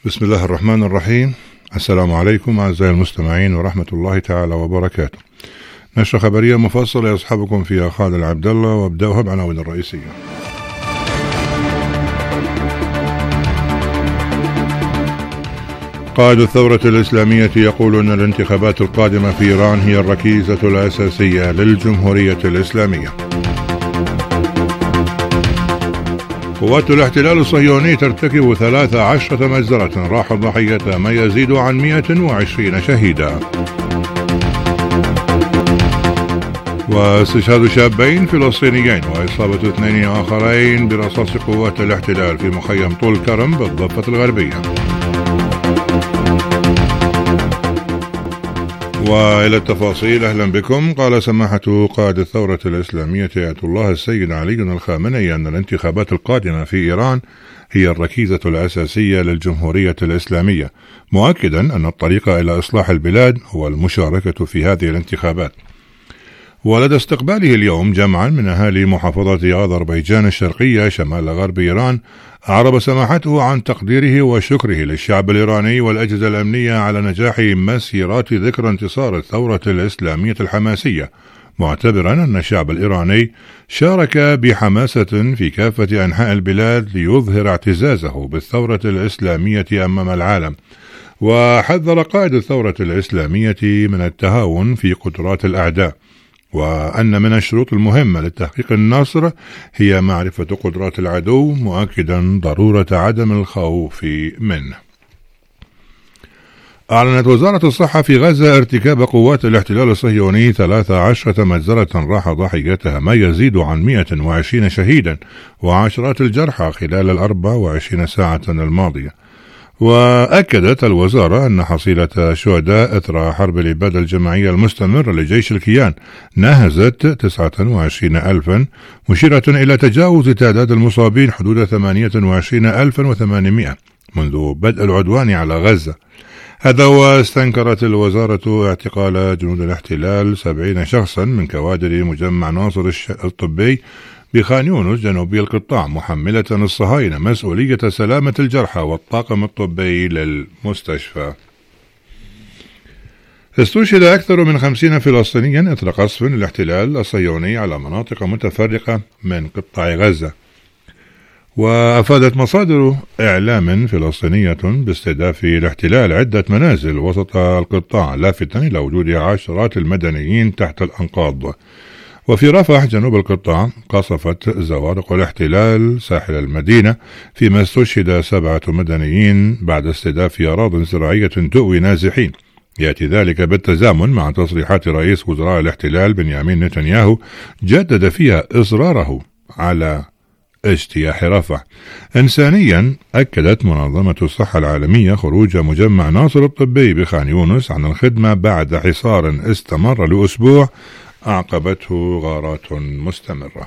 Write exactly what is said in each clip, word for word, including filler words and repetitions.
بسم الله الرحمن الرحيم. السلام عليكم أعزائي المستمعين ورحمة الله تعالى وبركاته. نشرة خبرية مفصلة يصحبكم فيها خالد العبد الله، وابدأها بعناوين الرئيسية. قائد الثورة الإسلامية يقول أن الانتخابات القادمة في إيران هي الركيزة الأساسية للجمهورية الإسلامية. قوات الاحتلال الصهيوني ترتكب ثلاث عشرة مجزرة راح ضحيتها ما يزيد عن مئة وعشرين شهيدا. واستشهاد شابين فلسطينيين وإصابة اثنين آخرين برصاص قوات الاحتلال في مخيم طول كرم بالضفة الغربية. وإلى التفاصيل. أهلا بكم. قال سماحة قائد الثورة الإسلامية آية الله السيد علي الخامنئي أن الانتخابات القادمة في إيران هي الركيزة الأساسية للجمهورية الإسلامية، مؤكدا أن الطريق إلى إصلاح البلاد هو المشاركة في هذه الانتخابات. ولدى استقباله اليوم جمعا من أهالي محافظة أذربيجان الشرقية شمال غرب إيران، أعرب سماحته عن تقديره وشكره للشعب الإيراني والأجهزة الأمنية على نجاح مسيرات ذكرى انتصار الثورة الإسلامية الحماسية، معتبرا أن الشعب الإيراني شارك بحماسة في كافة أنحاء البلاد ليظهر اعتزازه بالثورة الإسلامية أمام العالم. وحذر قائد الثورة الإسلامية من التهاون في قدرات الأعداء، وأن من الشروط المهمة لتحقيق النصر هي معرفة قدرات العدو، مؤكدا ضرورة عدم الخوف منه. أعلنت وزارة الصحة في غزة ارتكاب قوات الاحتلال الصهيوني ثلاث عشرة مجزرة راح ضحيتها ما يزيد عن مئة وعشرين شهيدا وعشرات الجرحى خلال الأربع وعشرين ساعة الماضية. وأكدت الوزارة أن حصيلة شهداء إثر حرب الإبادة الجماعية المستمرة لجيش الكيان ناهزت تسعة وعشرين ألفا، مشيرة إلى تجاوز تعداد المصابين حدود ثمانية وعشرين ألفا وثمانمائة منذ بدء العدوان على غزة. هذا واستنكرت الوزارة اعتقال جنود الاحتلال سبعين شخصا من كوادر مجمع ناصر الطبي بخان يونس جنوبي القطاع، محملة الصهاينة مسؤولية سلامة الجرحى والطاقم الطبي للمستشفى. استشهد أكثر من خمسين فلسطينيا إثر قصف الاحتلال الصهيوني على مناطق متفرقة من قطاع غزة. وأفادت مصادر إعلام فلسطينية باستهداف الاحتلال عدة منازل وسط القطاع، لافتا إلى وجود عشرات المدنيين تحت الأنقاض. وفي رفح جنوب القطاع قصفت زوارق الاحتلال ساحل المدينة، فيما استشهد سبعة مدنيين بعد استهداف أراضٍ زراعية تؤوي نازحين. يأتي ذلك بالتزامن مع تصريحات رئيس وزراء الاحتلال بنيامين نتنياهو جدد فيها إصراره على اجتياح رفح. إنسانيا، أكدت منظمة الصحة العالمية خروج مجمع ناصر الطبي بخان يونس عن الخدمة بعد حصار استمر لأسبوع أعقبته غارات مستمرة.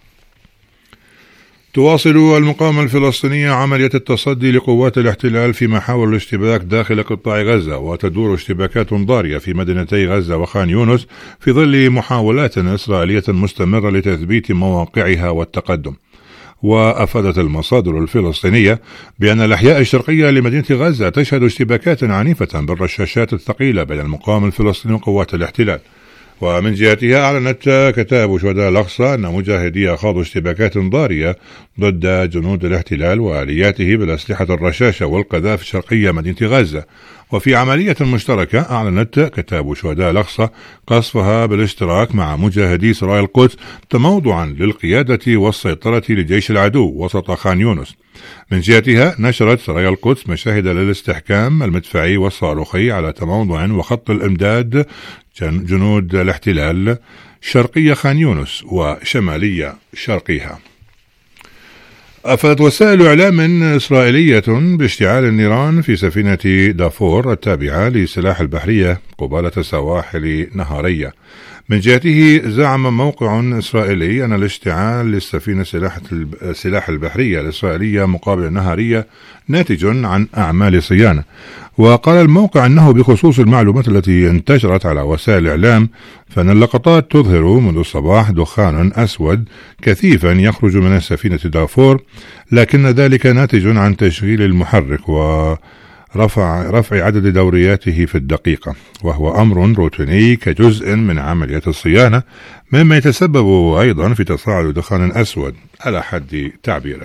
تواصل المقاومة الفلسطينية عملية التصدي لقوات الاحتلال في محاور الاشتباك داخل قطاع غزة، وتدور اشتباكات ضارية في مدينتي غزة وخان يونس في ظل محاولات إسرائيلية مستمرة لتثبيت مواقعها والتقدم. وأفادت المصادر الفلسطينية بأن الأحياء الشرقية لمدينة غزة تشهد اشتباكات عنيفة بالرشاشات الثقيلة بين المقاومة الفلسطيني وقوات الاحتلال. ومن جهتها أعلنت كتائب شهداء الأقصى أن مجاهديها خاضوا اشتباكات ضارية ضد جنود الاحتلال وآلياته بالأسلحة الرشاشة والقذائف شرقية مدينة غزة. وفي عملية مشتركة أعلنت كتائب شهداء الأقصى قصفها بالاشتراك مع مجاهدي سرايا القدس تموضعا للقيادة والسيطرة لجيش العدو وسط خان يونس. من جهتها نشرت سرايا القدس مشاهد للاستحكام المدفعي والصاروخي على تموضع وخط الإمداد جنود الاحتلال شرقية خان يونس وشمالية شرقيها. أفادت وسائل إعلام إسرائيلية باشتعال النيران في سفينة دافور التابعة لسلاح البحرية قبالة سواحل نهارية. من جهته زعم موقع إسرائيلي أن الاشتعال للسفينة السلاح البحرية الإسرائيلية مقابل النهارية ناتج عن أعمال صيانة. وقال الموقع أنه بخصوص المعلومات التي انتشرت على وسائل الإعلام فإن اللقطات تظهر منذ الصباح دخان أسود كثيفا يخرج من السفينة دافور، لكن ذلك ناتج عن تشغيل المحرك ورفع رفع عدد دورياته في الدقيقة، وهو أمر روتيني كجزء من عملية الصيانة، مما يتسبب أيضا في تصاعد دخان أسود على حد تعبيره.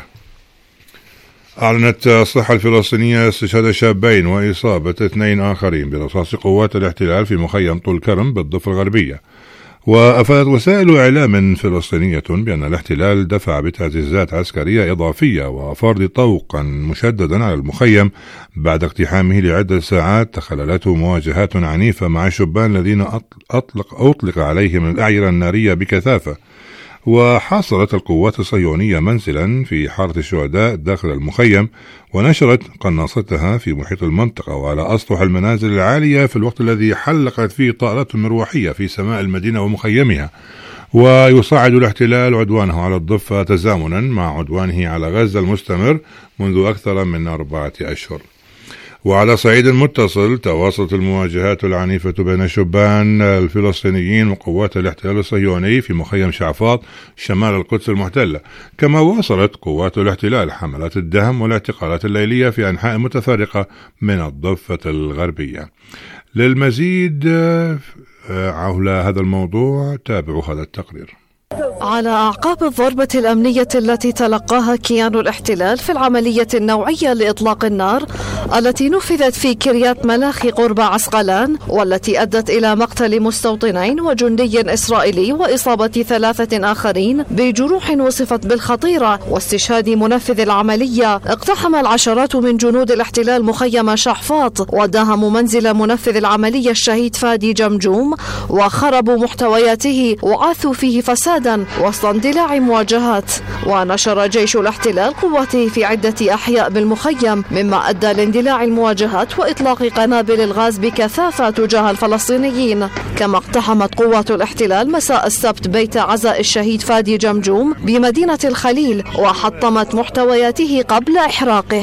أعلنت الصحة الفلسطينية استشهاد شابين وإصابة اثنين آخرين برصاص قوات الاحتلال في مخيم طول كرم بالضفة الغربية. وأفادت وسائل إعلام فلسطينية بأن الاحتلال دفع بتعزيزات عسكرية إضافية وفرض طوقا مشددا على المخيم بعد اقتحامه لعدة ساعات تخللته مواجهات عنيفة مع الشبان الذين أطلق, أطلق عليهم الأعيرة النارية بكثافة. وحاصرت القوات الصهيونية منزلا في حارة الشهداء داخل المخيم، ونشرت قناصتها في محيط المنطقة وعلى أسطح المنازل العالية في الوقت الذي حلقت فيه طائرات مروحية في سماء المدينة ومخيمها. ويصعد الاحتلال عدوانه على الضفة تزامنا مع عدوانه على غزة المستمر منذ أكثر من أربعة أشهر. وعلى صعيد متصل تواصلت المواجهات العنيفة بين الشبان الفلسطينيين وقوات الاحتلال الصهيوني في مخيم شعفاط شمال القدس المحتلة، كما واصلت قوات الاحتلال حملات الدهم والاعتقالات الليلية في أنحاء متفرقة من الضفة الغربية. للمزيد حول هذا الموضوع تابعوا هذا التقرير. على أعقاب الضربة الأمنية التي تلقاها كيان الاحتلال في العملية النوعية لإطلاق النار التي نفذت في كريات ملاخي قرب عسقلان، والتي أدت إلى مقتل مستوطنين وجندي إسرائيلي وإصابة ثلاثة آخرين بجروح وصفت بالخطيرة واستشهاد منفذ العملية، اقتحم العشرات من جنود الاحتلال مخيم شعفاط وداهموا منزل منفذ العملية الشهيد فادي جمجوم وخربوا محتوياته وعاثوا فيه فسادا وسط اندلاع مواجهات. ونشر جيش الاحتلال قواته في عدة أحياء بالمخيم، مما أدى لاندلاع المواجهات وإطلاق قنابل الغاز بكثافة تجاه الفلسطينيين. كما اقتحمت قوات الاحتلال مساء السبت بيت عزاء الشهيد فادي جمجوم بمدينة الخليل وحطمت محتوياته قبل إحراقه.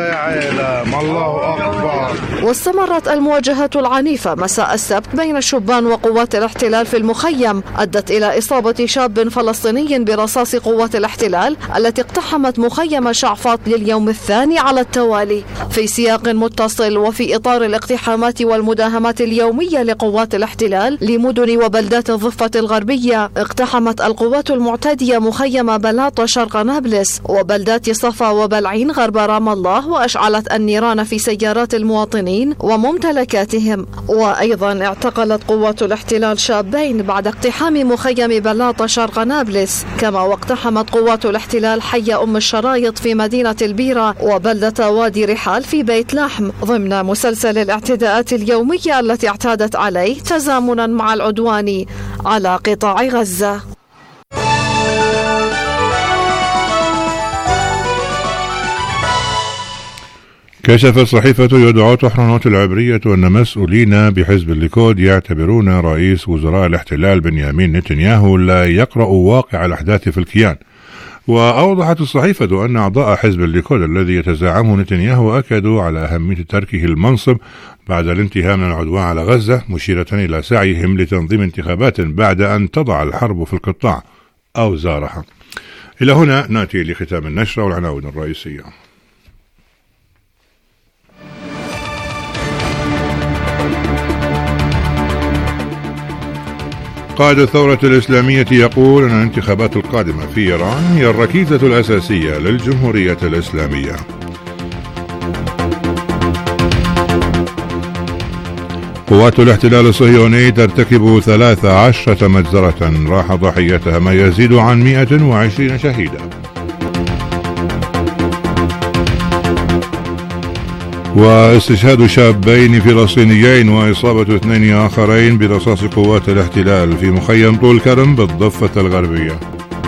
واستمرت المواجهات العنيفة مساء السبت بين الشبان وقوات الاحتلال في المخيم، أدت إلى إصابة شاب فلسطيني برصاص قوات الاحتلال التي اقتحمت مخيم شعفاط لليوم الثاني على التوالي. في سياق متصل وفي إطار الاقتحامات والمداهمات اليومية لقوات الاحتلال لمدن وبلدات الضفة الغربية، اقتحمت القوات المعتدية مخيم بلاطة شرق نابلس وبلدات صفا وبلعين غرب رام الله، وأشعلت النيران في سيارات المواطنين وممتلكاتهم. وأيضا اعتقلت قوات الاحتلال شابين بعد اقتحام مخيم بلاطة شرق نابلس. كما واقتحمت قوات الاحتلال حي أم الشرايط في مدينة البيرة وبلدة وادي رحال في بيت لحم، ضمن مسلسل الاعتداءات اليومية التي اعتادت عليه تزامنا مع العدوان على قطاع غزة. كشفت صحيفة يدعوت حرنوت العبرية أن مسؤولين بحزب الليكود يعتبرون رئيس وزراء الاحتلال بنيامين نتنياهو لا يقرأ واقع الأحداث في الكيان. وأوضحت الصحيفة أن أعضاء حزب الليكود الذي يتزعمه نتنياهو أكدوا على أهمية تركه المنصب بعد الانتهاء من العدوان على غزة، مشيرة إلى سعيهم لتنظيم انتخابات بعد أن تضع الحرب في القطاع أوزارها. إلى هنا نأتي لختام النشرة والعناوين الرئيسية. قائد الثورة الإسلامية يقول أن الانتخابات القادمة في إيران هي الركيزة الأساسية للجمهورية الإسلامية. قوات الاحتلال الصهيوني ترتكب ثلاث عشرة مجزرة راح ضحيتها ما يزيد عن مئة وعشرين شهيدا. واستشهاد شابين فلسطينيين وإصابة اثنين آخرين برصاص قوات الاحتلال في مخيم طول كرم بالضفة الغربية.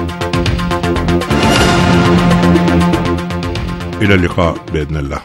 إلى اللقاء بإذن الله.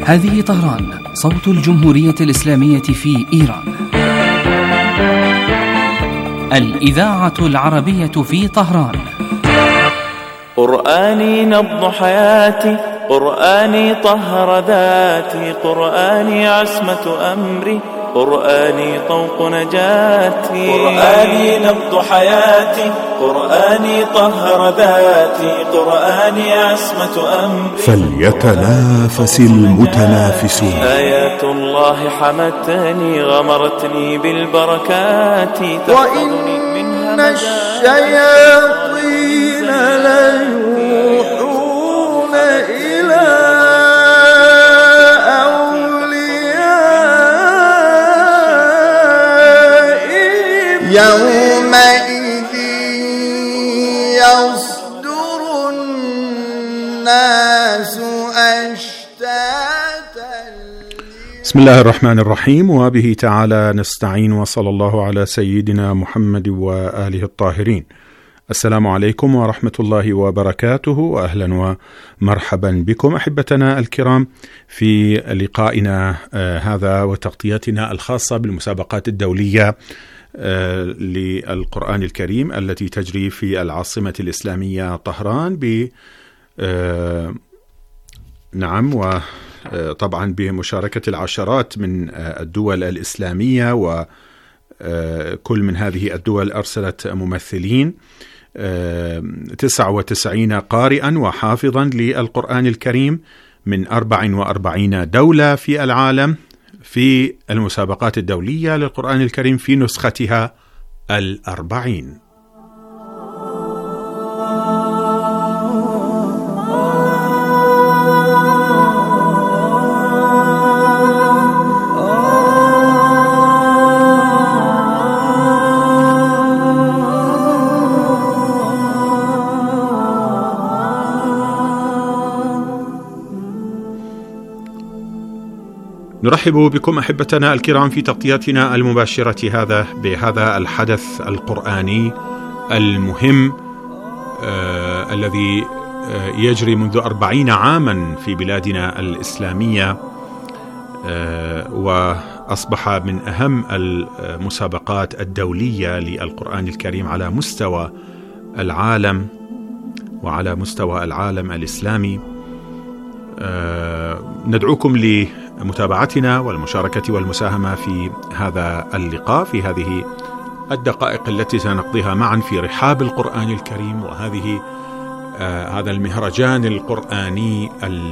هذه طهران، صوت الجمهورية الإسلامية في إيران. الإذاعة العربية في طهران. قرآني نبض حياتي، قرآني طهر ذاتي، قرآني عصمة أمري، قرآني طوق نجاتي. قرآني نبض حياتي، قرآني طهر ذاتي، قرآني عصمة أمري. فليتنافس المتنافسون. آيات الله حمتني، غمرتني بالبركات، وإن الشياطين ليوحون إلى أوليائهم يومئذ يصدر الناس أشتاتا. بسم الله الرحمن الرحيم، وبه تعالى نستعين، وصلى الله على سيدنا محمد وآله الطاهرين. السلام عليكم ورحمة الله وبركاته، وأهلا ومرحبا بكم أحبتنا الكرام في لقائنا آه هذا وتغطيتنا الخاصة بالمسابقات الدولية آه للقرآن الكريم التي تجري في العاصمة الإسلامية طهران ب آه نعم و طبعا بمشاركة العشرات من الدول الإسلامية، وكل من هذه الدول أرسلت ممثلين، تسعة وتسعين قارئا وحافظا للقرآن الكريم من أربع وأربعين دولة في العالم في المسابقات الدولية للقرآن الكريم في نسختها الأربعين. نرحب بكم أحبتنا الكرام في تغطيتنا المباشرة هذا بهذا الحدث القرآني المهم آه الذي آه يجري منذ أربعين عاما في بلادنا الإسلامية، آه وأصبح من أهم المسابقات الدولية للقرآن الكريم على مستوى العالم وعلى مستوى العالم الإسلامي. آه ندعوكم لمتابعتنا والمشاركة والمساهمة في هذا اللقاء في هذه الدقائق التي سنقضيها معا في رحاب القرآن الكريم، وهذه آه هذا المهرجان القرآني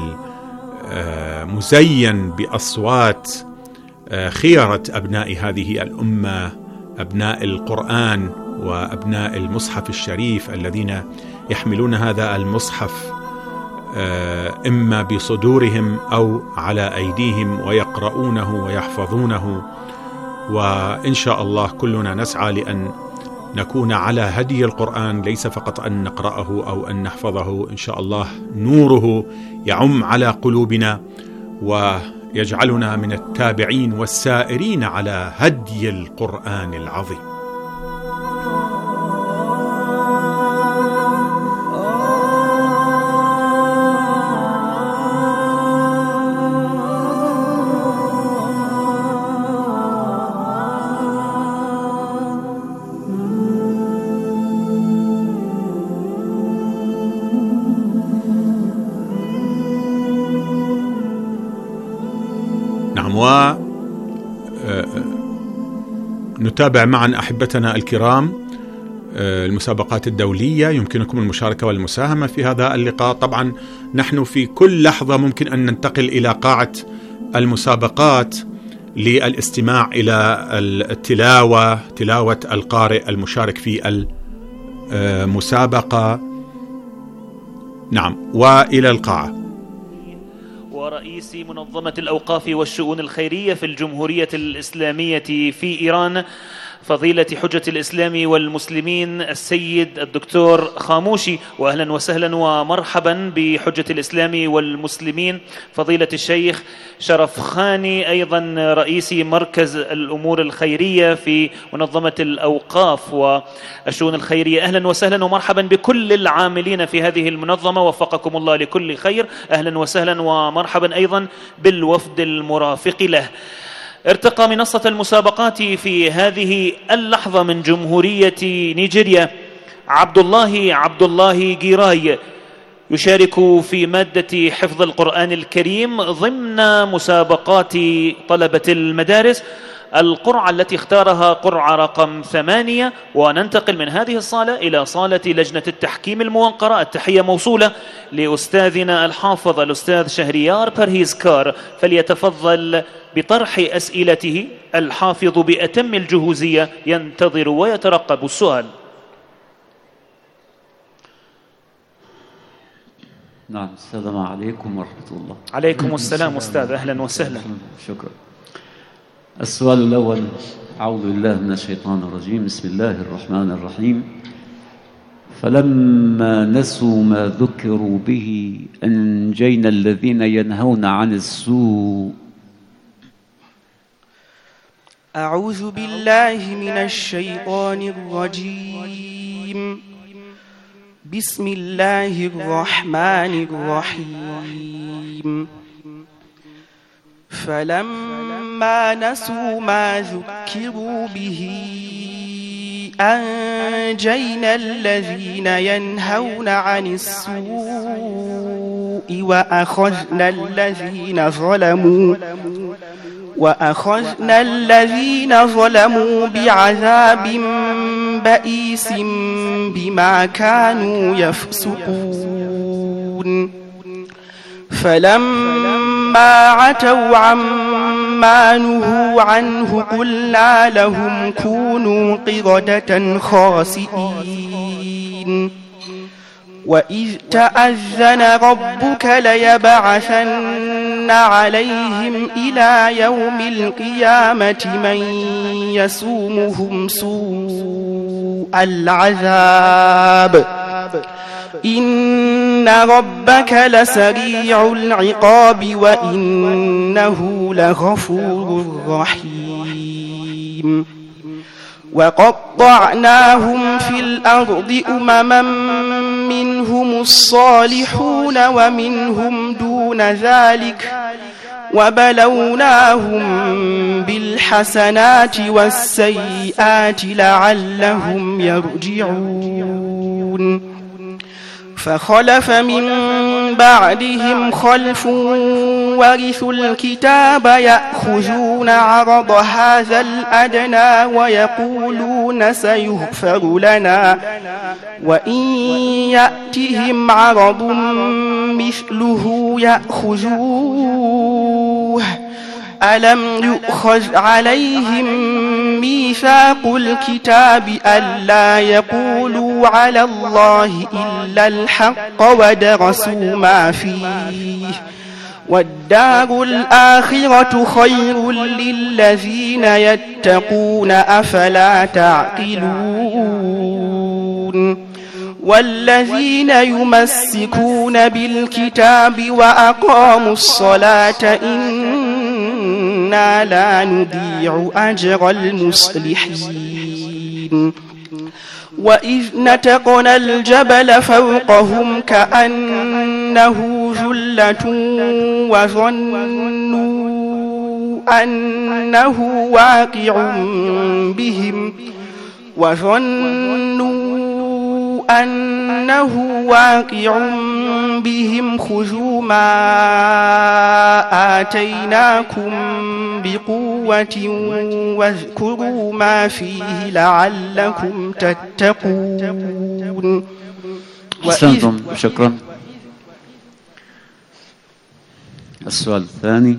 المزين بأصوات آه خيرة أبناء هذه الأمة، أبناء القرآن وأبناء المصحف الشريف الذين يحملون هذا المصحف إما بصدورهم أو على أيديهم ويقرؤونه ويحفظونه. وإن شاء الله كلنا نسعى لأن نكون على هدي القرآن، ليس فقط أن نقرأه أو أن نحفظه، إن شاء الله نوره يعم على قلوبنا ويجعلنا من التابعين والسائرين على هدي القرآن العظيم. ونتابع معا أحبتنا الكرام المسابقات الدولية. يمكنكم المشاركة والمساهمة في هذا اللقاء. طبعا نحن في كل لحظة ممكن أن ننتقل إلى قاعة المسابقات للاستماع إلى التلاوة، تلاوة القارئ المشارك في المسابقة. نعم، وإلى القاعة. ورئيس منظمة الأوقاف والشؤون الخيرية في الجمهورية الإسلامية في إيران، فضيلة حجة الإسلام والمسلمين السيد الدكتور خاموشي، وأهلا وسهلا ومرحبا بحجة الإسلام والمسلمين فضيلة الشيخ شرف خاني، أيضا رئيس مركز الأمور الخيرية في منظمة الأوقاف والشؤون الخيرية. أهلا وسهلا ومرحبا بكل العاملين في هذه المنظمة، وفقكم الله لكل خير. أهلا وسهلا ومرحبا أيضا بالوفد المرافق له. ارتقى منصة المسابقات في هذه اللحظة من جمهورية نيجيريا عبد الله عبد الله جيراي، يشارك في مادة حفظ القرآن الكريم ضمن مسابقات طلبة المدارس. القرعة التي اختارها قرعة رقم ثمانية، وننتقل من هذه الصالة إلى صالة لجنة التحكيم الموقرة. التحية موصولة لأستاذنا الحافظ الأستاذ شهريار برهيز كار، فليتفضل بطرح أسئلته. الحافظ بأتم الجهوزية ينتظر ويترقب السؤال. نعم، السلام عليكم ورحمة الله. عليكم السلام أستاذ، أهلا وسهلا. شكرا. السؤال الأول: أعوذ بالله من الشيطان الرجيم، بسم الله الرحمن الرحيم. فلما نسوا ما ذكروا به أنجينا الذين ينهون عن السوء. أعوذ بالله من الشيطان الرجيم، بسم الله الرحمن الرحيم. فلما نسوا ما ذكروا به أنجينا الذين ينهون عن السوء وأخذنا الذين ظلموا وأخذنا الذين ظلموا بعذاب بئيس بما كانوا يفسقون. فلما عتوا عما نهوا عنه قلنا لهم كونوا قردة خاسئين. وإذ تأذن ربك ليبعثن عليهم إلى يوم القيامة من يسومهم سوء العذاب إن ربك لسريع العقاب وإنه لغفور رحيم. وقطعناهم في الأرض أمما منهم الصالحون ومنهم دون ذلك وبلوناهم بالحسنات والسيئات لعلهم يرجعون. فخلف من بعدهم خلف ورثوا الكتاب يأخذون عرض هذا الأدنى ويقولون سيغفر لنا وإن يأتهم عرض مثله يأخذوه. ألم يؤخذ عليهم ميثاق الكتاب ألا يقولوا على الله إلا الحق ودرسوا ما فيه والدار الآخرة خير للذين يتقون أفلا تعقلون. والذين يمسكون بالكتاب وأقاموا الصلاة إنا لا نضيع أجر المصلحين. وإذ نتقنا الجبل فوقهم كأنه ذلة وظنوا أنه واقع بهم وظنوا أنه واقع بهم خذوا ما آتيناكم بقوة واذكروا ما فيه لعلكم تتقون. أحسنتم، شكرا. السؤال الثاني: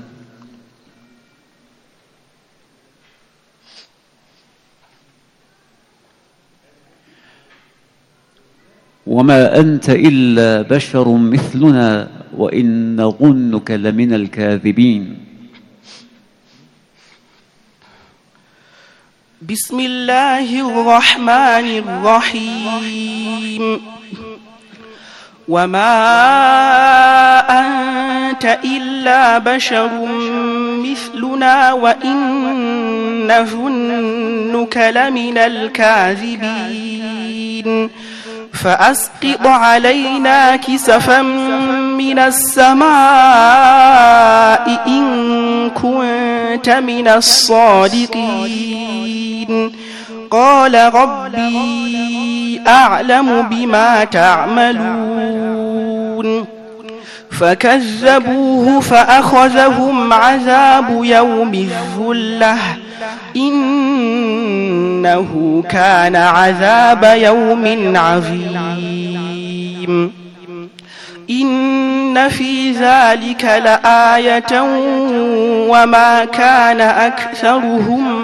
وما أنت إلا بشر مثلنا وإن نظنك لمن الكاذبين. بسم الله الرحمن الرحيم وما أنت إلا بشر مثلنا وإن نظنك لمن الكاذبين فأسقط علينا كسفا من السماء إن كنت من الصادقين قال ربي أعلم بما تعملون فكذبوه فأخذهم عذاب يوم الظلة إنه كان عذاب يوم عظيم إن في ذلك لآية وما كان أكثرهم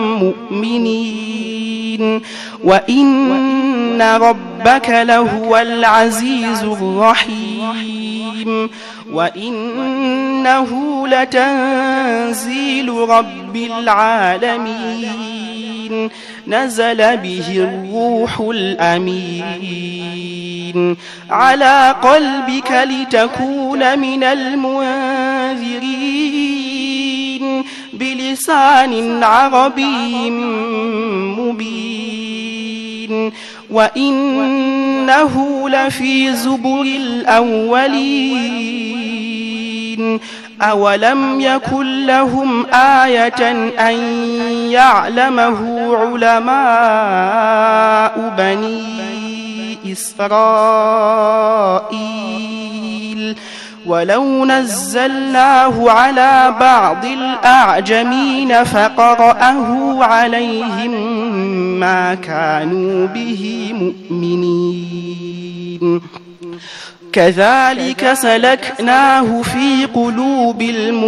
مؤمنين وإن ربك لهو العزيز الرحيم وإنه لتنزيل رب العالمين نزل به الروح الأمين على قلبك لتكون من المنذرين بلسان عربي مبين وإنه لفي زبر الأولين أولم يكن لهم آية أن يعلمه علماء بني إسرائيل ولو نزلناه على بعض الأعجمين فقرأه عليهم ما كانوا به مؤمنين كذلك سلكناه في قلوب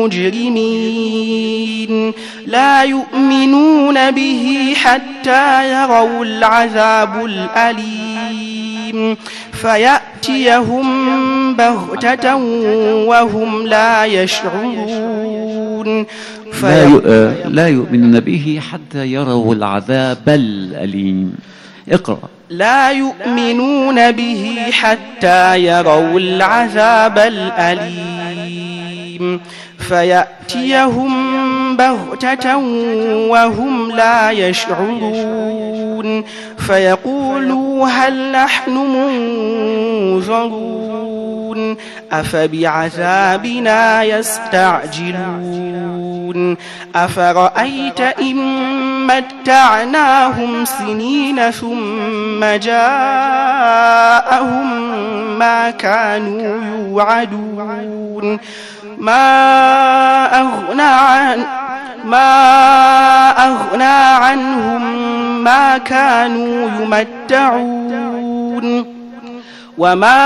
المجرمين لا يؤمنون به حتى يروا العذاب الأليم فيأتيهم بغتة وهم لا يشعرون لا, ي... لا يؤمنون به حتى يروا العذاب الأليم. اقرأ. لا يؤمنون به حتى يروا العذاب الأليم فيأتيهم بغتة وهم لا يشعرون فيقولوا هل نحن منظرون أفبعذابنا يستعجلون أفرأيت إن متعناهم سنين ثم جاءهم ما كانوا يوعدون ما أغنى عن ما أغنى عنهم ما كانوا يمتعون وما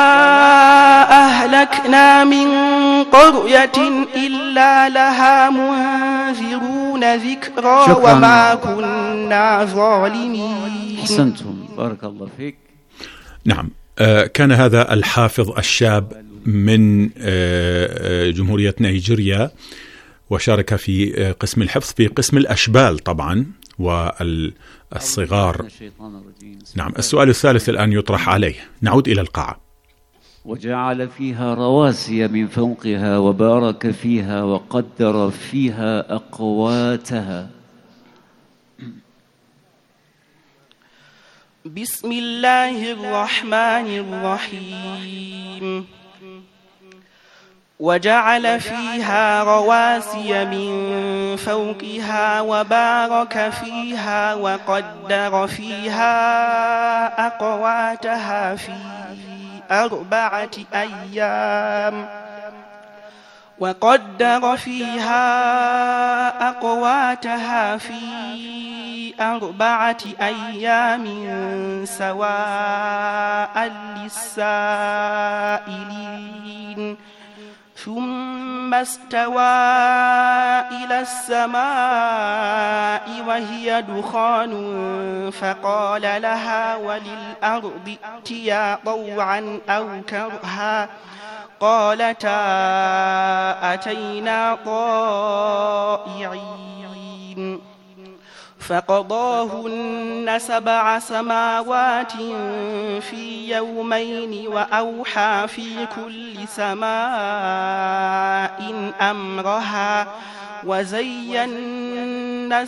أهلكنا من قرية إلا لها منذرون ذكرى شكراً. وما كنا ظالمين. أحسنتم بارك الله فيك. نعم، آه كان هذا الحافظ الشاب من آه جمهورية نيجيريا، وشارك في آه قسم الحفظ في قسم الأشبال طبعا والصغار. نعم، السؤال الثالث الآن يطرح عليه. نعود إلى القاعة. وجعل فيها رواسي من فوقها وبارك فيها وقدر فيها أقواتها. بسم الله الرحمن الرحيم وجعل فيها رواسي من فوقها وبارك فيها وقدر فيها أقواتها في أربعة أيام وقدر فيها أقواتها في أربعة أيام سواء للسائلين ثم استوى إلى السماء وهي دخان فقال لها وللأرض ائتيا طوعا أو كرها قالتا أتينا طائعين فقضاهن سبع سماوات في يومين وأوحى في كل سماء أمرها وزينا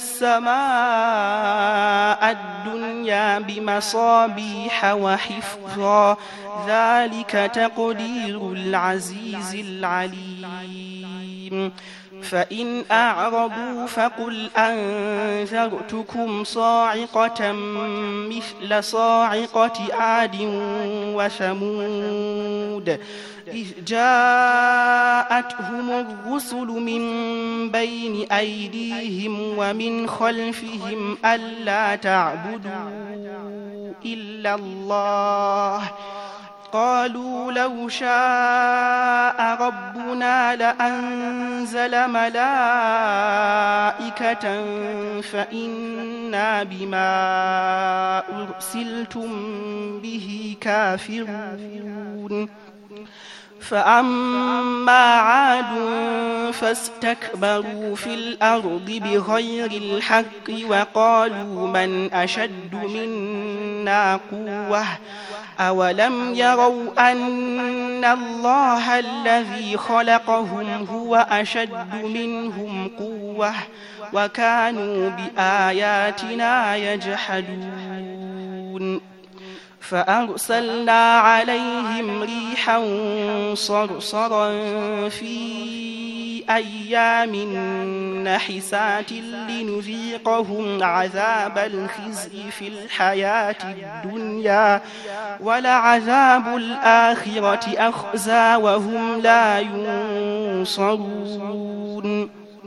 السماء الدنيا بمصابيح وحفظا ذلك تقدير العزيز العليم فإن أعرضوا فقل أنذرتكم صاعقة مثل صاعقة عاد وثمود إذ جاءتهم الرسل من بين أيديهم ومن خلفهم ألا تعبدوا إلا الله قالوا لو شاء ربنا لأنزل ملائكة فإنا بما أرسلتم به كافرون فأما عاد فاستكبروا في الأرض بغير الحق وقالوا من أشد منا قوة أولم يروا أن الله الذي خلقهم هو أشد منهم قوة وكانوا بآياتنا يجحدون فأرسلنا عليهم ريحا صرصرا في أيام نحسات لنذيقهم عذاب الخزي في الحياة الدنيا ولعذاب الآخرة أخزى وهم لا ينصرون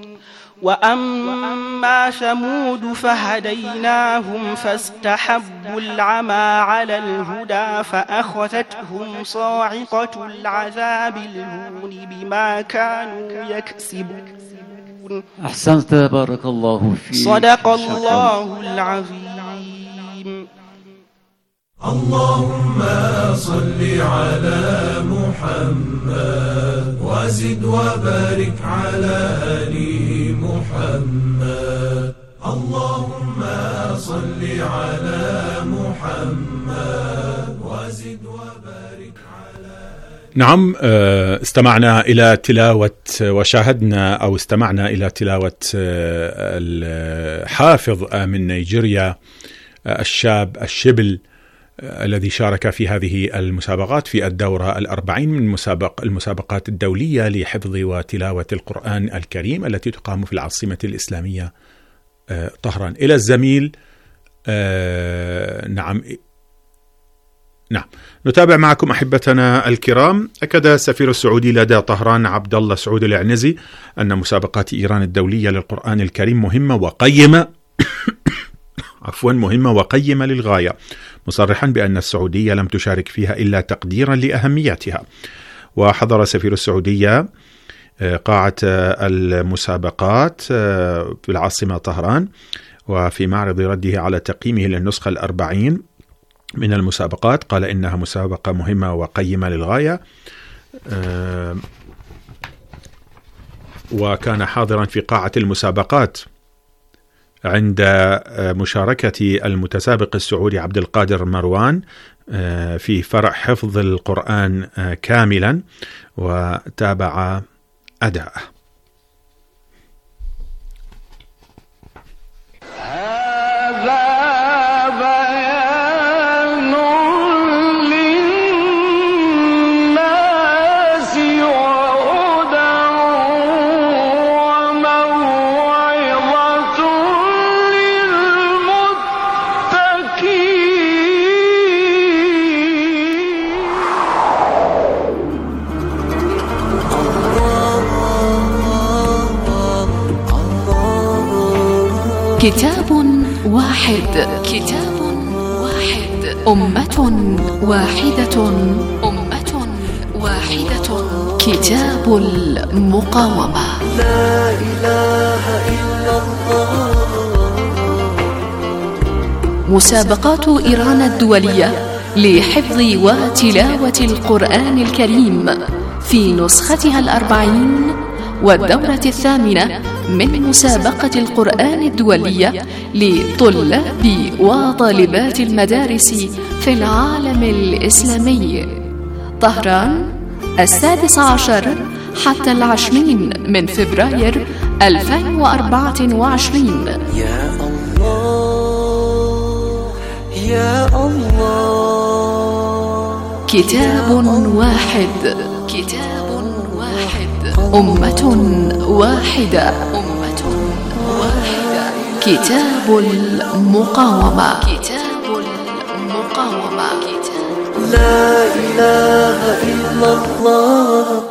وأما ثمود فهديناهم فاستحبوا العمى على الهدى فأخذتهم صاعقة العذاب الهون بما كانوا يكسبون. أحسنت بارك الله فيك. صدق الله العظيم. اللهم صل على محمد وزد وبارك على آل محمد. اللهم صل على محمد وزد وبارك على. نعم، استمعنا إلى تلاوة وشاهدنا أو استمعنا إلى تلاوة الحافظ من نيجيريا الشاب الشبل الذي شارك في هذه المسابقات في الدورة الأربعين من مسابق المسابقات الدولية لحفظ وتلاوة القرآن الكريم التي تقام في العاصمة الإسلامية طهران. إلى الزميل نعم نعم نتابع معكم أحبتنا الكرام. أكد سفير السعودي لدى طهران عبد الله سعود العنزي أن مسابقات إيران الدولية للقرآن الكريم مهمة وقيمة عفوا مهمة وقيمة للغاية، مصرحا بأن السعودية لم تشارك فيها إلا تقديرا لأهميتها. وحضر سفير السعودية قاعة المسابقات في العاصمة طهران، وفي معرض رده على تقييمه للنسخة الأربعين من المسابقات قال إنها مسابقة مهمة وقيمة للغاية. وكان حاضرا في قاعة المسابقات عند مشاركة المتسابق السعودي عبد القادر مروان في فرع حفظ القرآن كاملا، وتابع أداءه. كتاب واحد كتاب واحد أمة واحدة أمة واحدة كتاب المقاومة. لا إله إلا الله. مسابقات إيران الدولية لحفظ وتلاوة القرآن الكريم في نسختها الأربعين والدورة الثامنة من مسابقة القرآن الدولية لطلاب وطالبات المدارس في العالم الإسلامي. طهران، السادس عشر حتى العشرين من فبراير ألفين وأربعة وعشرين. يا الله يا الله، كتاب واحد، كتاب واحد، أمة واحدة، أمة واحدة، كتاب المقاومة، كتاب المقاومة، كتاب لا إله إلا الله.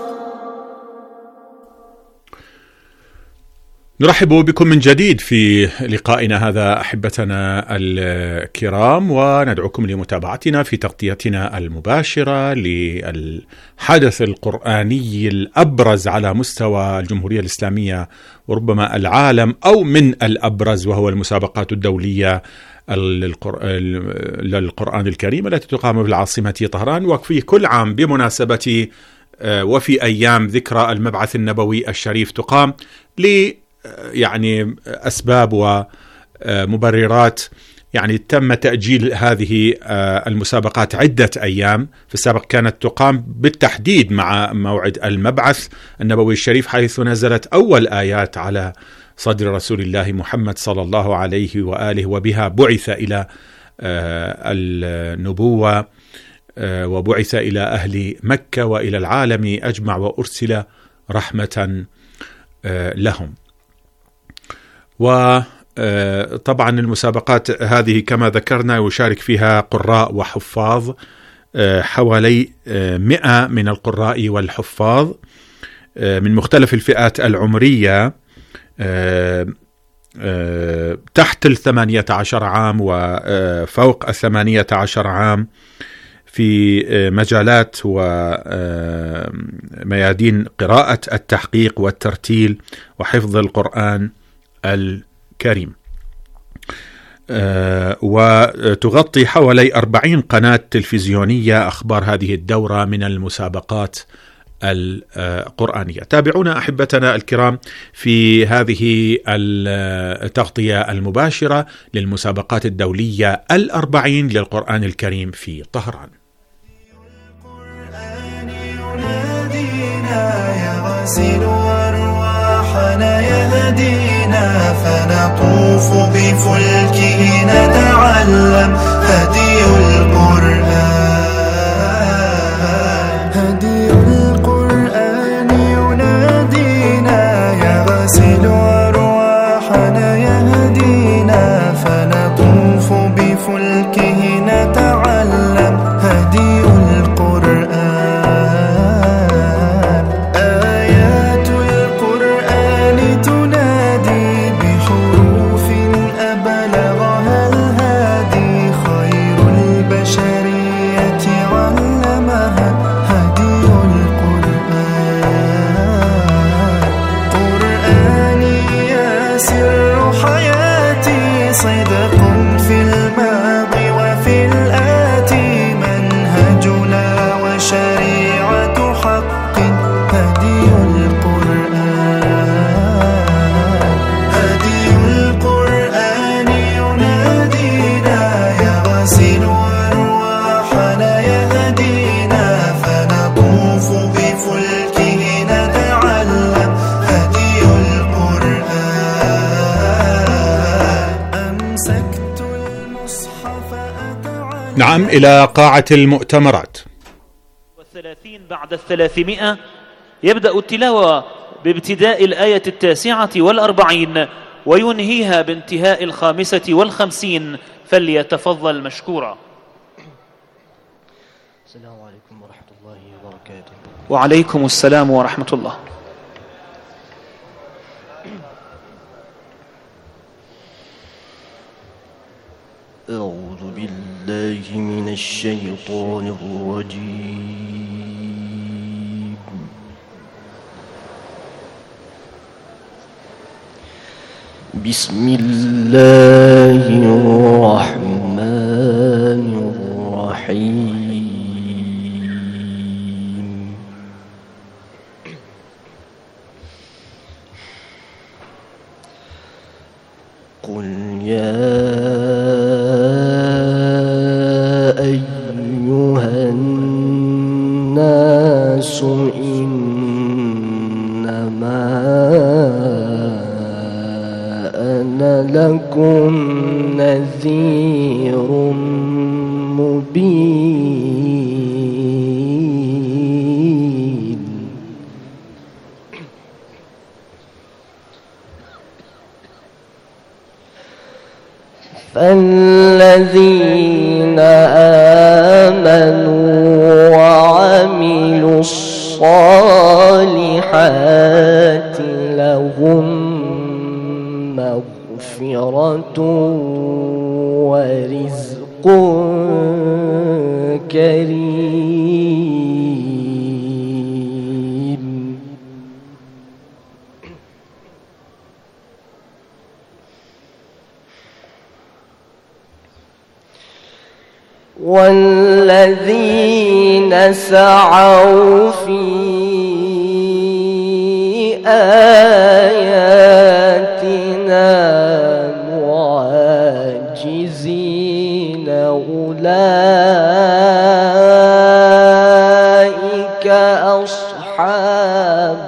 نرحب بكم من جديد في لقائنا هذا أحبتنا الكرام، وندعوكم لمتابعتنا في تغطيتنا المباشرة للحدث القرآني الأبرز على مستوى الجمهورية الإسلامية وربما العالم، أو من الأبرز، وهو المسابقات الدولية للقرآن الكريم التي تقام بالعاصمة طهران، وفي كل عام بمناسبة وفي أيام ذكرى المبعث النبوي الشريف تقام ل يعني أسباب ومبررات. يعني تم تأجيل هذه المسابقات عدة أيام. في السابق كانت تقام بالتحديد مع موعد المبعث النبوي الشريف، حيث نزلت أول آيات على صدر رسول الله محمد صلى الله عليه وآله، وبها بعث إلى النبوة وبعث إلى أهل مكة وإلى العالم أجمع، وأرسل رحمة لهم. وطبعا المسابقات هذه كما ذكرنا يشارك فيها قراء وحفاظ، حوالي مئة من القراء والحفاظ من مختلف الفئات العمرية، تحت الثمانية عشر عام وفوق الثمانية عشر عام، في مجالات وميادين قراءة التحقيق والترتيل وحفظ القرآن الكريم. وتغطي حوالي أربعين قناة تلفزيونية أخبار هذه الدورة من المسابقات القرآنية. تابعونا أحبتنا الكرام في هذه التغطية المباشرة للمسابقات الدولية الأربعين للقرآن الكريم في طهران. يهدينا فنطوف بفلكه نتعلم هدي القرآن، هدي القرآن ينادينا يغسل أرواحنا يهدينا فنطوف بفلكه نتعلم هدي القرآن. نعم، إلى قاعة المؤتمرات. والثلاثين بعد الثلاثمائة يبدأ التلاوة بابتداء الآية التاسعة والأربعين وينهيها بانتهاء الخامسة والخمسين، فليتفضل مشكورا. السلام عليكم ورحمة الله وبركاته. وعليكم السلام ورحمة الله. أعوذ بالله من الشيطان الرجيم. بسم الله الرحمن الرحيم. قل يا أيها الناس إنما أنا لكم نذير مبين فالذين آمنوا وعملوا الصالحات لهم مغفرة ورزق كريم. والذين سعوا في آياتنا معاجزين أولئك أصحاب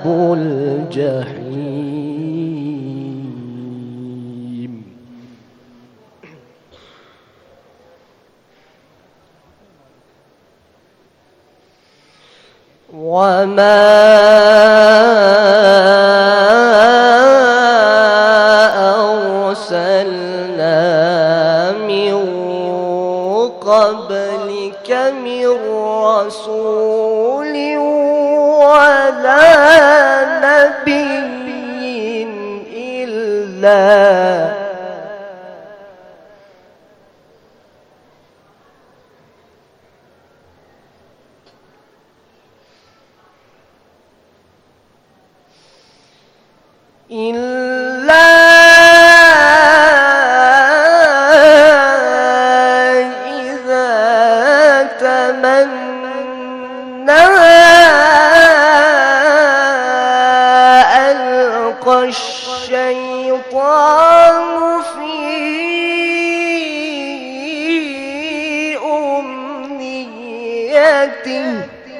الجحيم. وما أرسلنا من قبلك من رسول ولا نبي إلا إلا إذا تمنى ألقى الشيطان في أمنيته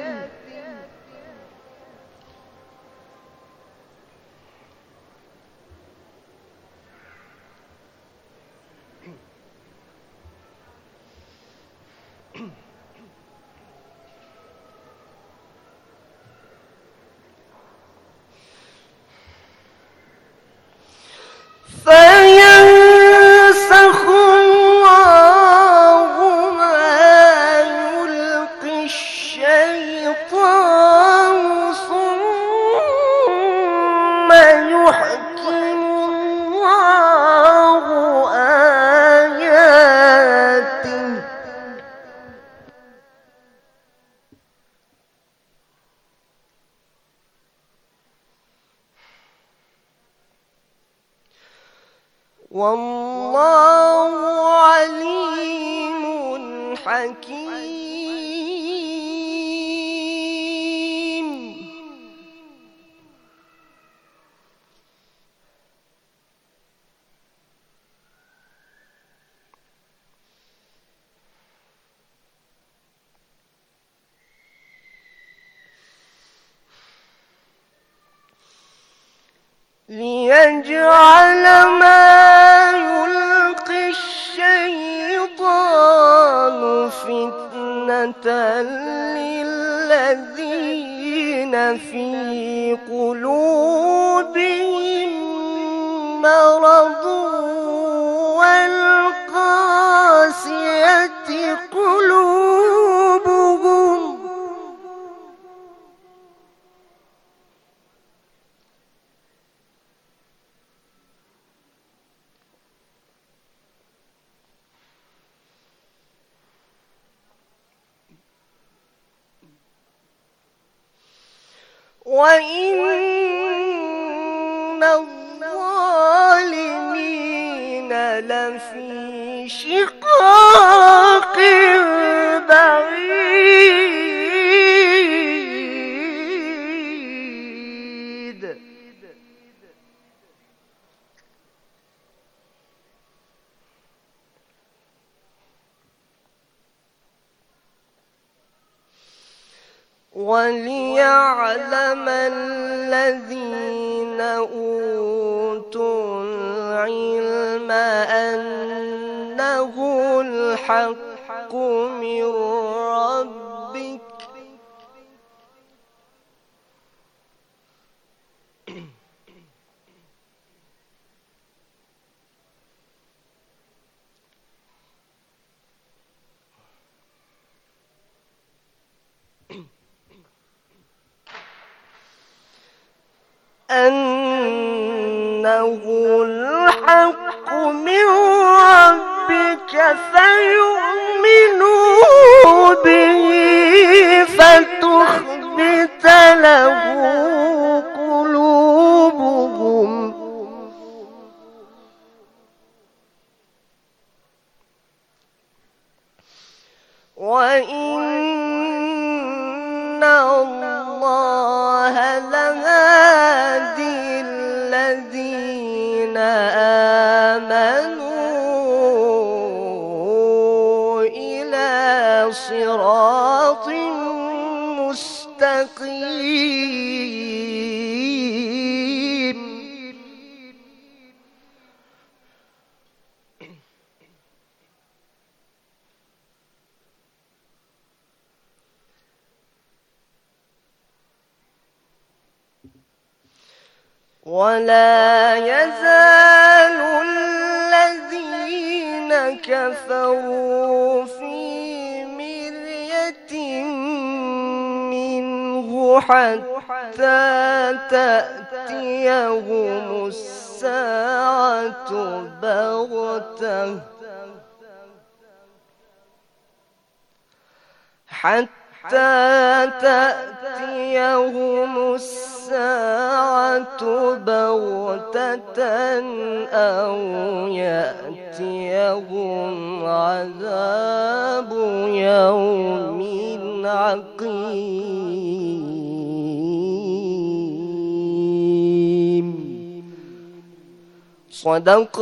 فينسخ الله ما يلقي الشيطان ثم يحكم الله آياته والله عليم حكيم. ليجعل ما يلقي الشيطان فتنة للذين في قلوبهم مرض والقاسية قلوبهم وإن الظالمين لفي شقاق بعيد. وليعلم الذين أوتوا العلم أنه الحق من ربك أنه الحق من ربك فيؤمنوا به فتخبت له قلوبهم وإن الله لهادي الذين آمنوا إلى صراط مستقيم. ولا يزال الذين كفروا في مرية منه حتى تأتيهم الساعة بغتة حتى تأتيهم الساعة بغتة أو يأتيهم عذاب يوم عقيم. صدق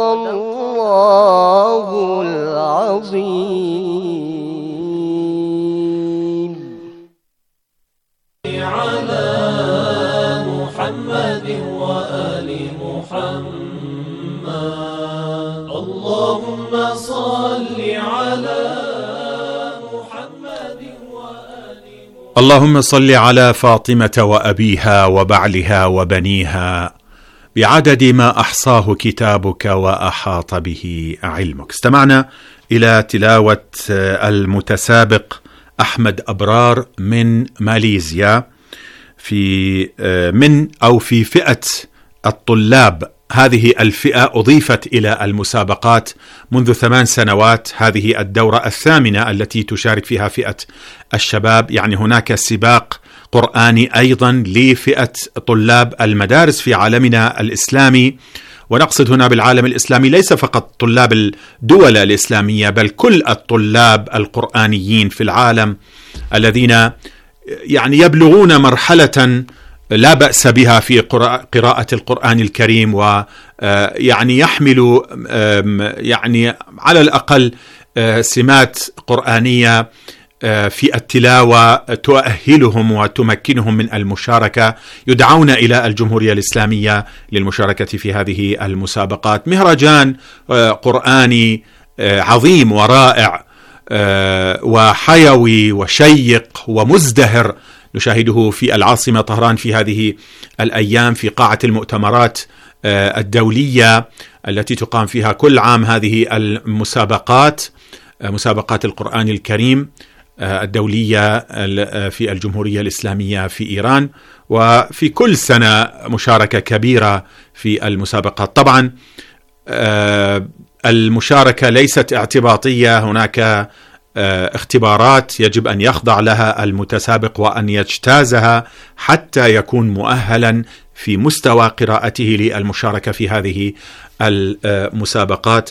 الله العظيم. على محمد وآل محمد اللهم صل على محمد وآل محمد. اللهم صل على فاطمة وأبيها وبعلها وبنيها بعدد ما أحصاه كتابك وأحاط به علمك. استمعنا إلى تلاوة المتسابق أحمد أبرار من ماليزيا في من أو في فئة الطلاب. هذه الفئة أضيفت إلى المسابقات منذ ثمان سنوات، هذه الدورة الثامنة التي تشارك فيها فئة الشباب، يعني هناك سباق قرآني أيضا لفئة طلاب المدارس في عالمنا الإسلامي. ونقصد هنا بالعالم الإسلامي ليس فقط طلاب الدول الإسلامية، بل كل الطلاب القرآنيين في العالم الذين يعني يبلغون مرحلة لا بأس بها في قراءة القرآن الكريم، ويعني يحمل يعني على الأقل سمات قرآنية في التلاوة تؤهلهم وتمكنهم من المشاركة. يدعون إلى الجمهورية الإسلامية للمشاركة في هذه المسابقات. مهرجان قرآني عظيم ورائع وحيوي وشيق ومزدهر نشاهده في العاصمة طهران في هذه الأيام في قاعة المؤتمرات الدولية التي تقام فيها كل عام هذه المسابقات، مسابقات القرآن الكريم الدولية في الجمهورية الإسلامية في إيران، وفي كل سنة مشاركة كبيرة في المسابقات. طبعا المشاركة ليست اعتباطية، هناك اختبارات يجب أن يخضع لها المتسابق وأن يجتازها حتى يكون مؤهلا في مستوى قراءته للمشاركة في هذه المسابقات.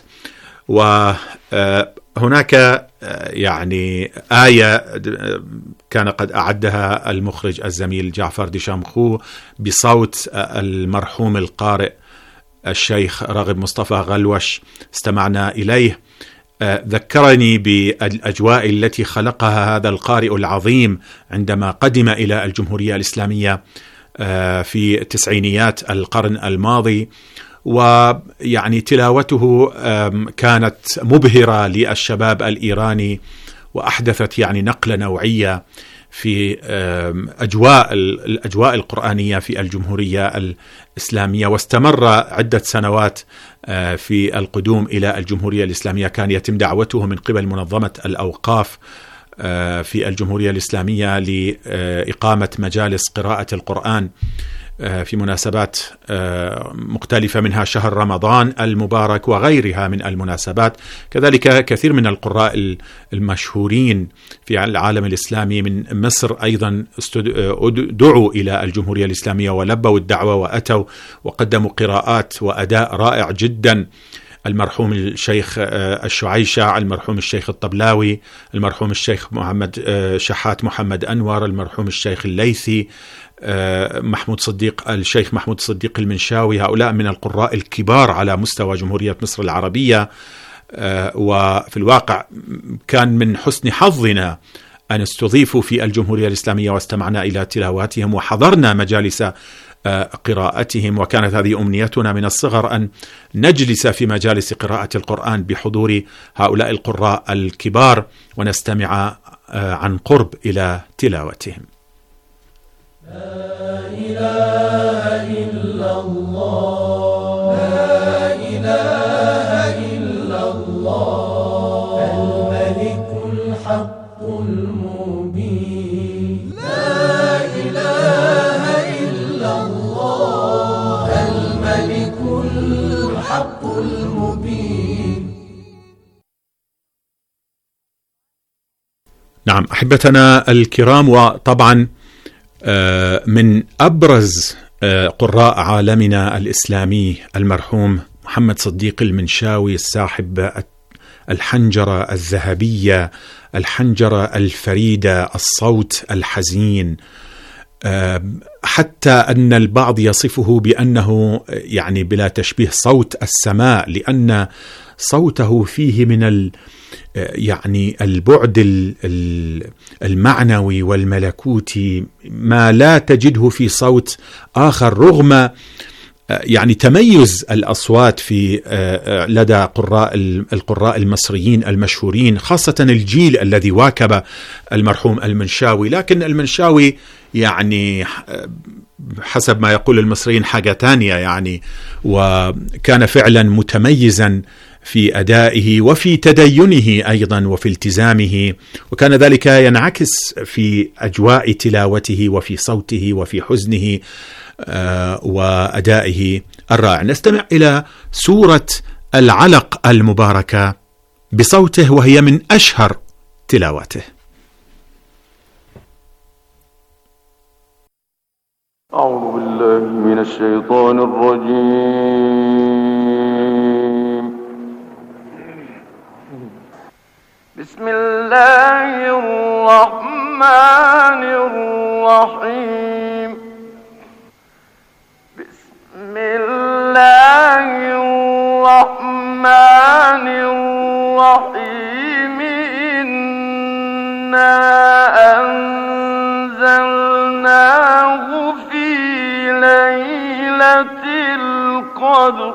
وهناك يعني آية كان قد أعدها المخرج الزميل جعفر ديشامخو بصوت المرحوم القارئ الشيخ راغب مصطفى غلوش، استمعنا إليه. ذكرني بالأجواء التي خلقها هذا القارئ العظيم عندما قدم إلى الجمهورية الإسلامية في تسعينيات القرن الماضي، ويعني تلاوته كانت مبهرة للشباب الإيراني، وأحدثت يعني نقلة نوعية في أجواء الأجواء القرآنية في الجمهورية الإسلامية، واستمر عدة سنوات في القدوم إلى الجمهورية الإسلامية. كان يتم دعوته من قبل منظمة الأوقاف في الجمهورية الإسلامية لإقامة مجالس قراءة القرآن في مناسبات مختلفة، منها شهر رمضان المبارك وغيرها من المناسبات. كذلك كثير من القراء المشهورين في العالم الإسلامي من مصر أيضا دعوا إلى الجمهورية الإسلامية ولبوا الدعوة وأتوا وقدموا قراءات وأداء رائع جدا. المرحوم الشيخ الشعيشع، المرحوم الشيخ الطبلاوي، المرحوم الشيخ محمد شحات محمد أنور، المرحوم الشيخ الليثي، محمود صديق، الشيخ محمود صديق المنشاوي. هؤلاء من القراء الكبار على مستوى جمهورية مصر العربية. وفي الواقع كان من حسن حظنا أن استضيفوا في الجمهورية الإسلامية واستمعنا إلى تلاواتهم وحضرنا مجالس قراءتهم، وكانت هذه أمنيتنا من الصغر أن نجلس في مجالس قراءة القرآن بحضور هؤلاء القراء الكبار ونستمع عن قرب إلى تلاوتهم. لا إله إلا الله، لا إله إلا الله، الملك الحق المبين. لا إله إلا الله، الملك الحق المبين. نعم أحبتنا الكرام، وطبعا من أبرز قراء عالمنا الإسلامي المرحوم محمد صديق المنشاوي، صاحب الحنجرة الذهبية، الحنجرة الفريدة، الصوت الحزين، حتى أن البعض يصفه بأنه يعني بلا تشبيه صوت السماء، لأن صوته فيه من ال يعني البعد المعنوي والملكوتي ما لا تجده في صوت آخر، رغم يعني تميز الأصوات في لدى قراء القراء المصريين المشهورين، خاصة الجيل الذي واكب المرحوم المنشاوي. لكن المنشاوي يعني حسب ما يقول المصريين حاجة تانية يعني، وكان فعلا متميزا في أدائه وفي تدينه أيضا وفي التزامه، وكان ذلك ينعكس في أجواء تلاوته وفي صوته وفي حزنه وأدائه الرائع. نستمع إلى سورة العلق المباركة بصوته، وهي من أشهر تلاواته. أعوذ بالله من الشيطان الرجيم. بسم الله الرحمن الرحيم. بسم الله الرحمن الرحيم. إنا أنزلناه في ليلة القدر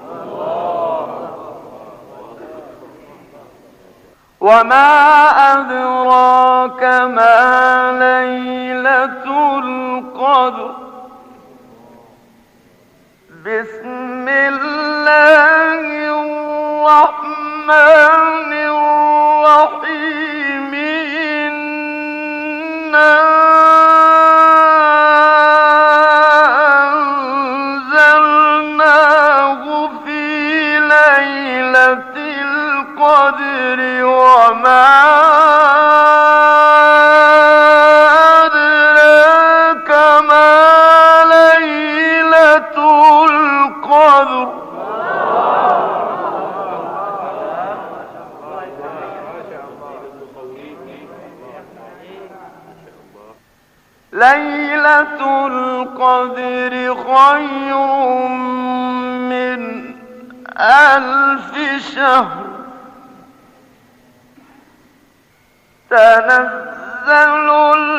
وما أدراك ما ليلة القدر. بسم الله الرحمن الرحيم. إنا أنزلناه في ليلة القدر وما أدراك ما ليلة القدر. ليلة القدر خير من ألف شهر تنزل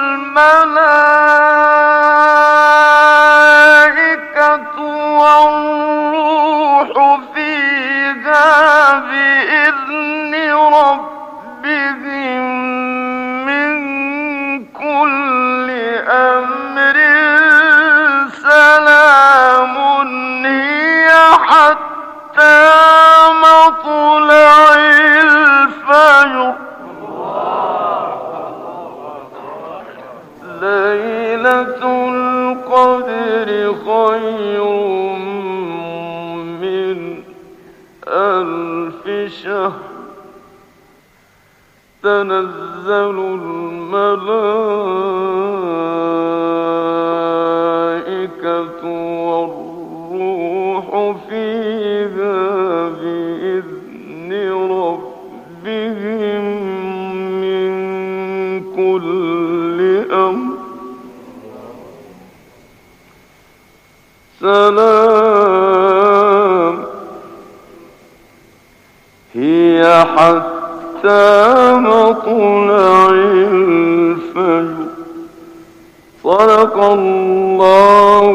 الملائكة والروح فيها بإذن ربهم من كل أمر سلام هي حتى مطلع الفجر ليلة القدر خير من ألف شهر تنزل الملائكة والروح فيها بإذن ربهم من كل أمر سلام هي حتى مطلع الفجر صدق الله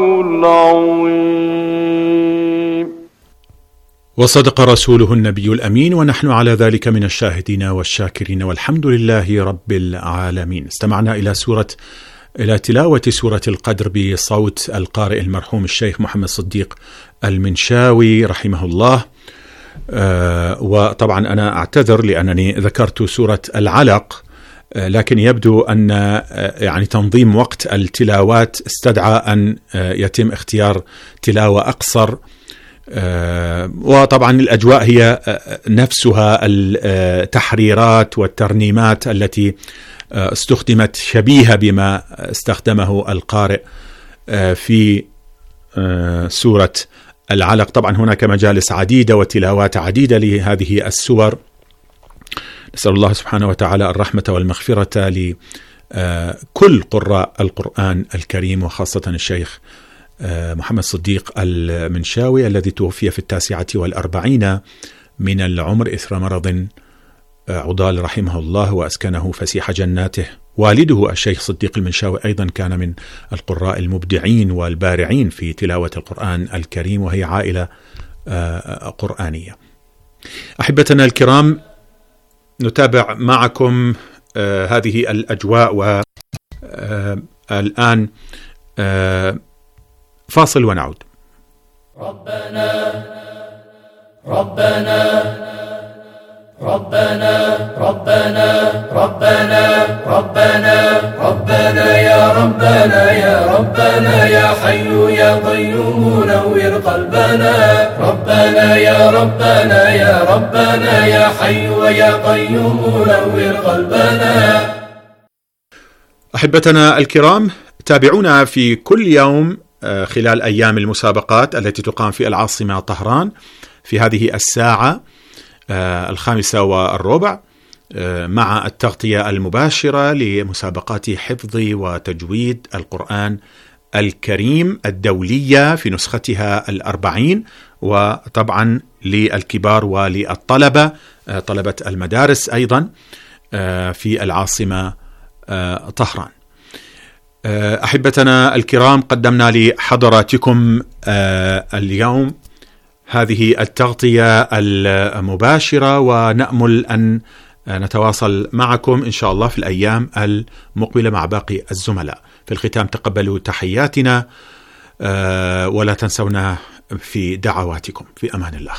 العظيم. وصدق رسوله النبي الأمين، ونحن على ذلك من الشاهدين والشاكرين، والحمد لله رب العالمين. استمعنا إلى سورة إلى تلاوة سورة القدر بصوت القارئ المرحوم الشيخ محمد صديق المنشاوي رحمه الله. آه وطبعا أنا أعتذر لأنني ذكرت سورة العلق، آه لكن يبدو أن آه يعني تنظيم وقت التلاوات استدعى أن آه يتم اختيار تلاوة أقصر. آه وطبعا الأجواء هي آه نفسها التحريرات والترنيمات التي آه استخدمت شبيهة بما استخدمه القارئ آه في آه سورة العلق. طبعا هناك مجالس عديدة وتلاوات عديدة لهذه السور. نسأل الله سبحانه وتعالى الرحمة والمغفرة لكل قراء القرآن الكريم، وخاصة الشيخ محمد صديق المنشاوي الذي توفي في التاسعة والأربعين من العمر إثر مرض عضال رحمه الله وأسكنه فسيح جناته. والده الشيخ صديق المنشاوي أيضا كان من القراء المبدعين والبارعين في تلاوة القرآن الكريم، وهي عائلة قرآنية. أحبتنا الكرام، نتابع معكم هذه الأجواء، والآن فاصل ونعود. ربنا ربنا ربنا ربنا ربنا ربنا ربنا يا ربنا يا ربنا يا حي يا قيوم نور قلبنا ربنا يا ربنا يا ربنا يا حي يا قيوم نور قلبنا. أحبتنا الكرام، تابعونا في كل يوم خلال أيام المسابقات التي تقام في العاصمة طهران في هذه الساعة الخامسة والربع مع التغطية المباشرة لمسابقات حفظ وتجويد القرآن الكريم الدولية في نسختها الأربعين، وطبعا للكبار وللطلبة طلبة المدارس أيضا في العاصمة طهران. أحبتنا الكرام، قدمنا لحضراتكم اليوم هذه التغطية المباشرة، ونأمل أن نتواصل معكم إن شاء الله في الأيام المقبلة مع باقي الزملاء. في الختام تقبلوا تحياتنا ولا تنسونا في دعواتكم. في أمان الله.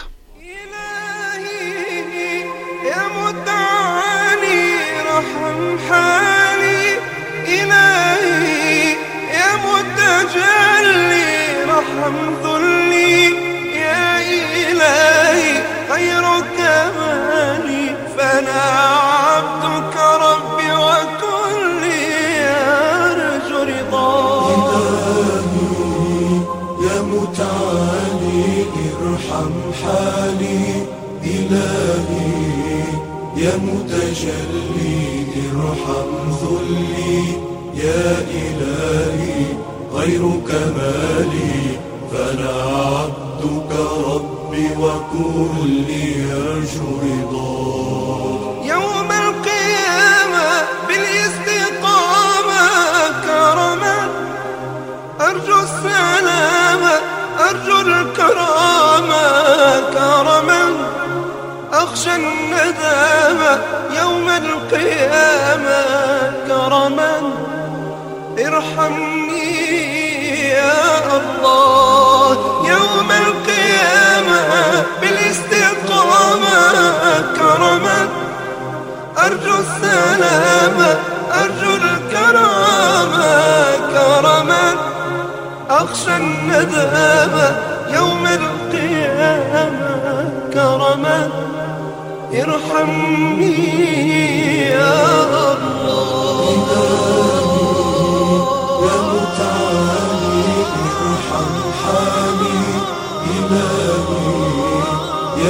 إلهي يا متعالي رحم حالي، إلهي يا متجلي رحم ذلي، يا إلهي خيرك مالي، فأنا عبدك ربي وكلي أرجو رضاك. يا متعالي ارحم حالي، إلهي يا متجلي ارحم ذلي، يا إلهي غيرك مالي، فأنا عبدك ربي وكلي أرجو رضاك. يوم القيامة بالاستقامة كرما أرجو السلامة أرجو الكرامة كرما أخشى الندامة يوم القيامة كرما ارحمني يا الله يوم القيامة بالاستقامة كرما أرجو السلامة أرجو الكرامة كرما أخشى الندامة يوم القيامة كرما ارحمني يا الله يا متعالي ارحم حالي إلهي